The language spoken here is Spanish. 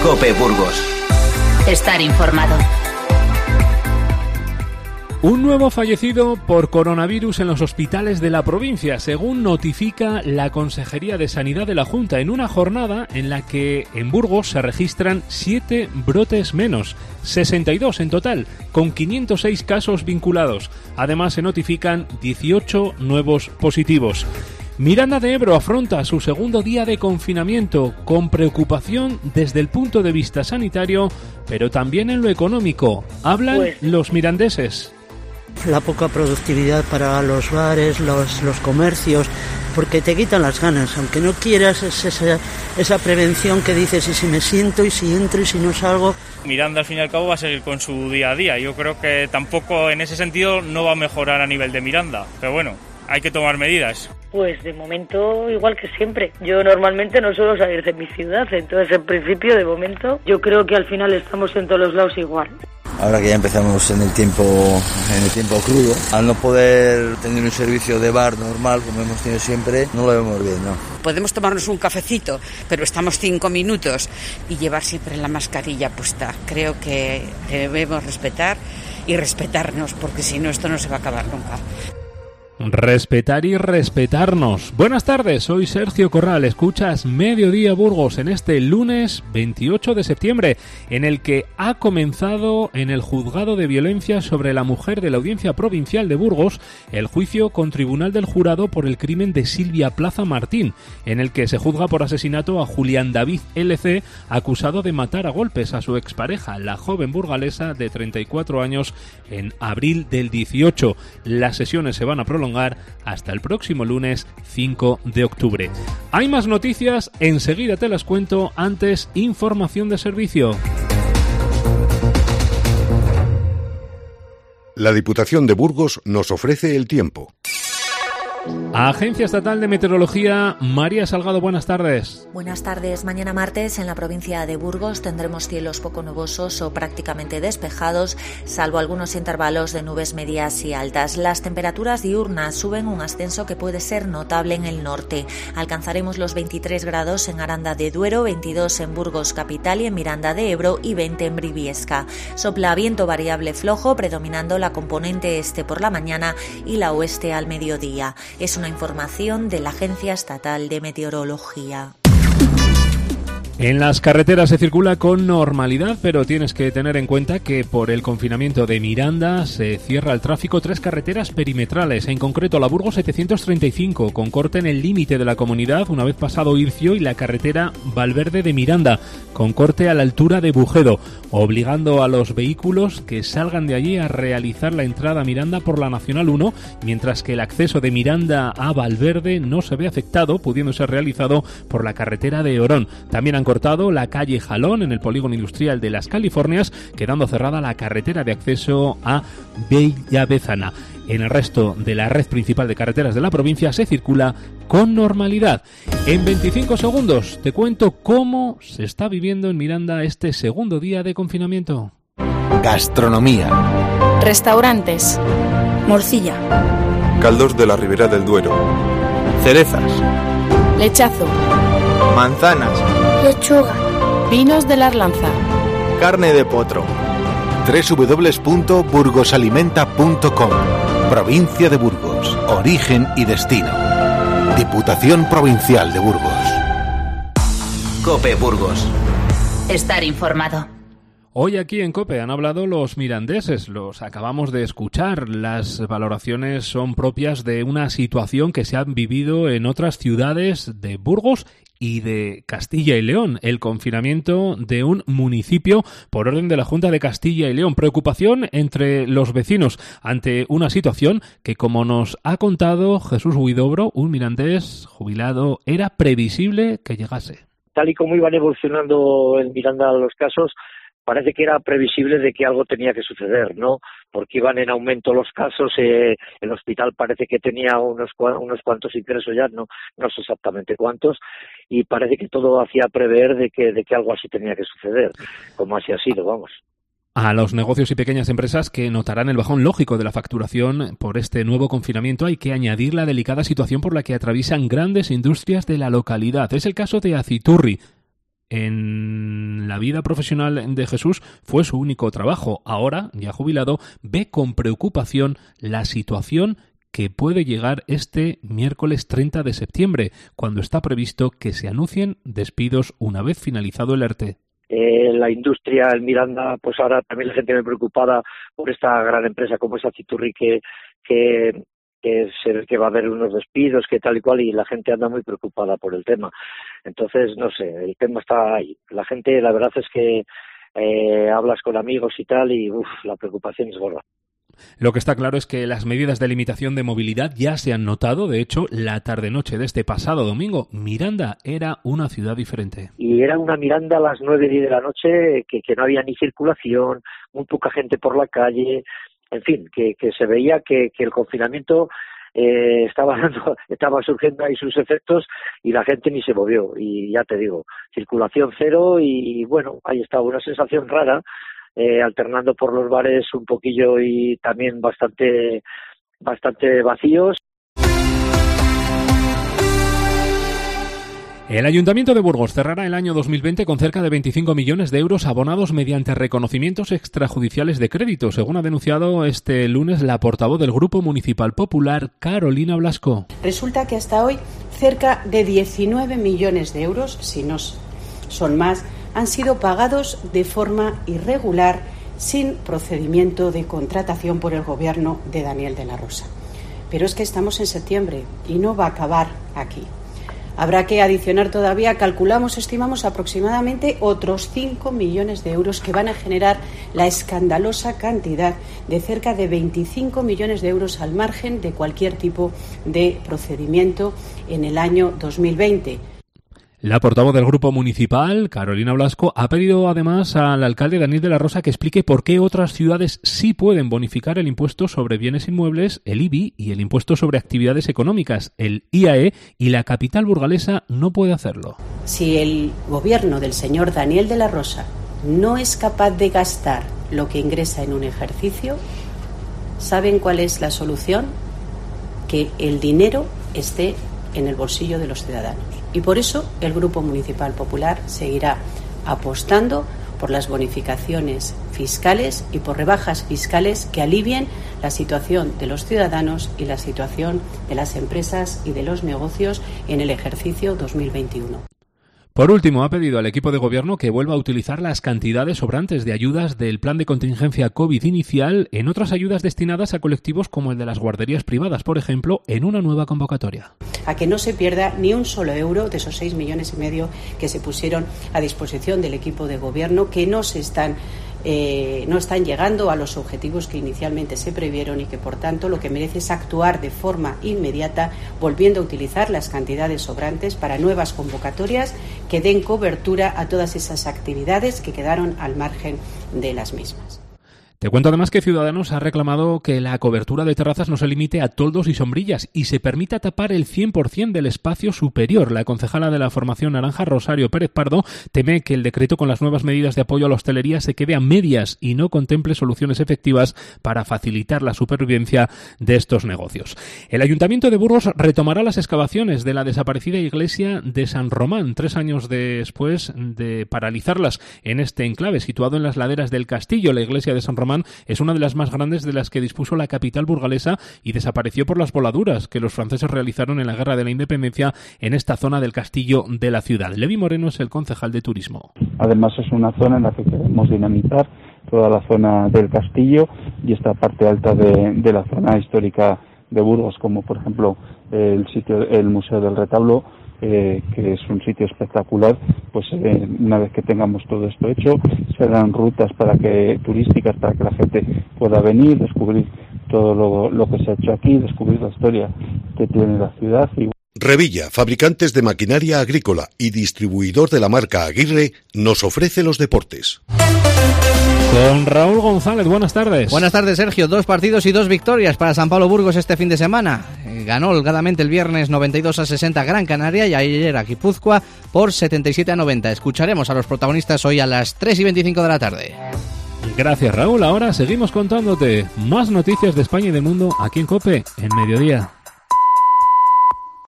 COPE Burgos. Estar informado. Un nuevo fallecido por coronavirus en los hospitales de la provincia, según notifica la Consejería de Sanidad de la Junta, en una jornada en la que en Burgos se registran 7 brotes menos, 62 en total, con 506 casos vinculados. Además, se notifican 18 nuevos positivos. Miranda de Ebro afronta su segundo día de confinamiento con preocupación desde el punto de vista sanitario, pero también en lo económico. Hablan los mirandeses. La poca productividad para los bares, los comercios, porque te quitan las ganas, aunque no quieras, es esa prevención que dices, y si me siento, y si entro, y si no salgo. Miranda al fin y al cabo va a seguir con su día a día. Yo creo que tampoco en ese sentido no va a mejorar a nivel de Miranda, pero bueno, hay que tomar medidas. Pues de momento igual que siempre. Yo normalmente no suelo salir de mi ciudad, entonces en principio de momento yo creo que al final estamos en todos los lados igual. Ahora que ya empezamos en el tiempo crudo, al no poder tener un servicio de bar normal como hemos tenido siempre, no lo vemos bien, ¿no? Podemos tomarnos un cafecito, pero estamos 5 minutos y llevar siempre la mascarilla puesta. Creo que debemos respetar y respetarnos, porque si no esto no se va a acabar nunca. Respetar y respetarnos. Buenas tardes, soy Sergio Corral. Escuchas Mediodía Burgos en este lunes 28 de septiembre, en el que ha comenzado en el Juzgado de Violencia sobre la Mujer de la Audiencia Provincial de Burgos el juicio con tribunal del jurado por el crimen de Silvia Plaza Martín, en el que se juzga por asesinato a Julián David LC, acusado de matar a golpes a su expareja, la joven burgalesa de 34 años, en abril del 18. Las sesiones se van a prolongar hasta el próximo lunes 5 de octubre. Hay más noticias, enseguida te las cuento. Antes, información de servicio. La Diputación de Burgos nos ofrece el tiempo. Agencia Estatal de Meteorología, María Salgado, buenas tardes. Buenas tardes. Mañana martes en la provincia de Burgos tendremos cielos poco nubosos o prácticamente despejados, salvo algunos intervalos de nubes medias y altas. Las temperaturas diurnas suben un ascenso que puede ser notable en el norte. Alcanzaremos los 23 grados en Aranda de Duero, 22 en Burgos capital y en Miranda de Ebro y 20 en Briviesca. Sopla viento variable flojo, predominando la componente este por la mañana y la oeste al mediodía. Es una información de la Agencia Estatal de Meteorología. En las carreteras se circula con normalidad, pero tienes que tener en cuenta que por el confinamiento de Miranda se cierra el tráfico 3 carreteras perimetrales, en concreto la Burgos 735, con corte en el límite de la comunidad una vez pasado Ircio, y la carretera Valverde de Miranda, con corte a la altura de Bujedo, obligando a los vehículos que salgan de allí a realizar la entrada a Miranda por la Nacional 1, mientras que el acceso de Miranda a Valverde no se ve afectado, pudiendo ser realizado por la carretera de Orón. También han cortado la calle Jalón en el polígono industrial de Las Californias, quedando cerrada la carretera de acceso a Bellavecana. En el resto de la red principal de carreteras de la provincia se circula con normalidad. En 25 segundos te cuento cómo se está viviendo en Miranda este segundo día de confinamiento. Gastronomía. Restaurantes. Morcilla. Caldos de la Ribera del Duero. Cerezas. Lechazo. Manzanas. Lechuga. Vinos de la Arlanza. Carne de potro. www.burgosalimenta.com. Provincia de Burgos. Origen y destino. Diputación Provincial de Burgos. COPE Burgos. Estar informado. Hoy aquí en COPE han hablado los mirandeses, los acabamos de escuchar. Las valoraciones son propias de una situación que se ha vivido en otras ciudades de Burgos y de Castilla y León, el confinamiento de un municipio por orden de la Junta de Castilla y León. Preocupación entre los vecinos ante una situación que, como nos ha contado Jesús Huidobro, un mirandés jubilado, era previsible que llegase. Tal y como iban evolucionando en Miranda los casos, parece que era previsible de que algo tenía que suceder, ¿no? Porque iban en aumento los casos, el hospital parece que tenía unos cuantos ingresos ya, no sé exactamente cuántos, y parece que todo hacía prever de que algo así tenía que suceder, como así ha sido, vamos. A los negocios y pequeñas empresas que notarán el bajón lógico de la facturación por este nuevo confinamiento hay que añadir la delicada situación por la que atraviesan grandes industrias de la localidad. Es el caso de Aciturri. en la vida profesional de Jesús fue su único trabajo. Ahora, ya jubilado, ve con preocupación la situación que puede llegar este miércoles 30 de septiembre, cuando está previsto que se anuncien despidos una vez finalizado el ERTE. La industria en Miranda, pues ahora también la gente muy preocupada por esta gran empresa como es Aciturri, que se ve que va a haber unos despidos, que tal y cual, y la gente anda muy preocupada por el tema. Entonces, no sé, el tema está ahí. La gente, la verdad es que hablas con amigos y tal, y la preocupación es gorda. Lo que está claro es que las medidas de limitación de movilidad ya se han notado. De hecho, la tarde-noche de este pasado domingo, Miranda era una ciudad diferente. Y era una Miranda a las 9:10 de la noche, que no había ni circulación, muy poca gente por la calle, en fin, que se veía que el confinamiento estaba surgiendo ahí sus efectos y la gente ni se movió. Y ya te digo, circulación cero y bueno, ahí estaba una sensación rara, alternando por los bares un poquillo y también bastante vacíos. El Ayuntamiento de Burgos cerrará el año 2020 con cerca de 25 millones de euros abonados mediante reconocimientos extrajudiciales de crédito, según ha denunciado este lunes la portavoz del Grupo Municipal Popular, Carolina Blasco. Resulta que hasta hoy cerca de 19 millones de euros, si no son más, han sido pagados de forma irregular, sin procedimiento de contratación por el gobierno de Daniel de la Rosa. Pero es que estamos en septiembre y no va a acabar aquí. Habrá que adicionar todavía, estimamos aproximadamente otros 5 millones de euros que van a generar la escandalosa cantidad de cerca de 25 millones de euros al margen de cualquier tipo de procedimiento en el año 2020. La portavoz del Grupo Municipal, Carolina Blasco, ha pedido además al alcalde Daniel de la Rosa que explique por qué otras ciudades sí pueden bonificar el impuesto sobre bienes inmuebles, el IBI, y el impuesto sobre actividades económicas, el IAE, y la capital burgalesa no puede hacerlo. Si el gobierno del señor Daniel de la Rosa no es capaz de gastar lo que ingresa en un ejercicio, ¿saben cuál es la solución? Que el dinero esté en el bolsillo de los ciudadanos. Y por eso el Grupo Municipal Popular seguirá apostando por las bonificaciones fiscales y por rebajas fiscales que alivien la situación de los ciudadanos y la situación de las empresas y de los negocios en el ejercicio 2021. Por último, ha pedido al equipo de gobierno que vuelva a utilizar las cantidades sobrantes de ayudas del plan de contingencia COVID inicial en otras ayudas destinadas a colectivos como el de las guarderías privadas, por ejemplo, en una nueva convocatoria. A que no se pierda ni un solo euro de esos 6,5 millones que se pusieron a disposición del equipo de gobierno, que no están llegando a los objetivos que inicialmente se previeron y que, por tanto, lo que merece es actuar de forma inmediata, volviendo a utilizar las cantidades sobrantes para nuevas convocatorias que den cobertura a todas esas actividades que quedaron al margen de las mismas. Te cuento además que Ciudadanos ha reclamado que la cobertura de terrazas no se limite a toldos y sombrillas y se permita tapar el 100% del espacio superior. La concejala de la formación naranja, Rosario Pérez Pardo, teme que el decreto con las nuevas medidas de apoyo a la hostelería se quede a medias y no contemple soluciones efectivas para facilitar la supervivencia de estos negocios. El Ayuntamiento de Burgos retomará las excavaciones de la desaparecida iglesia de San Román, 3 años después de paralizarlas en este enclave situado en las laderas del castillo. La iglesia de San Román es una de las más grandes de las que dispuso la capital burgalesa y desapareció por las voladuras que los franceses realizaron en la Guerra de la Independencia en esta zona del castillo de la ciudad. Levi Moreno es el concejal de turismo. Además es una zona en la que queremos dinamitar toda la zona del castillo y esta parte alta de la zona histórica de Burgos, como por ejemplo el Museo del Retablo, que es un sitio espectacular. Pues una vez que tengamos todo esto hecho, serán rutas turísticas para que la gente pueda venir, descubrir todo lo que se ha hecho aquí, descubrir la historia que tiene la ciudad. Revilla, fabricantes de maquinaria agrícola y distribuidor de la marca Aguirre, nos ofrece los deportes. Con Raúl González, buenas tardes. Buenas tardes, Sergio. 2 partidos y 2 victorias para San Pablo Burgos este fin de semana. Ganó holgadamente el viernes 92-60 Gran Canaria y ayer a Guipúzcoa por 77-90. Escucharemos a los protagonistas hoy a las 3:25 de la tarde. Gracias, Raúl. Ahora seguimos contándote más noticias de España y del mundo aquí en COPE en Mediodía.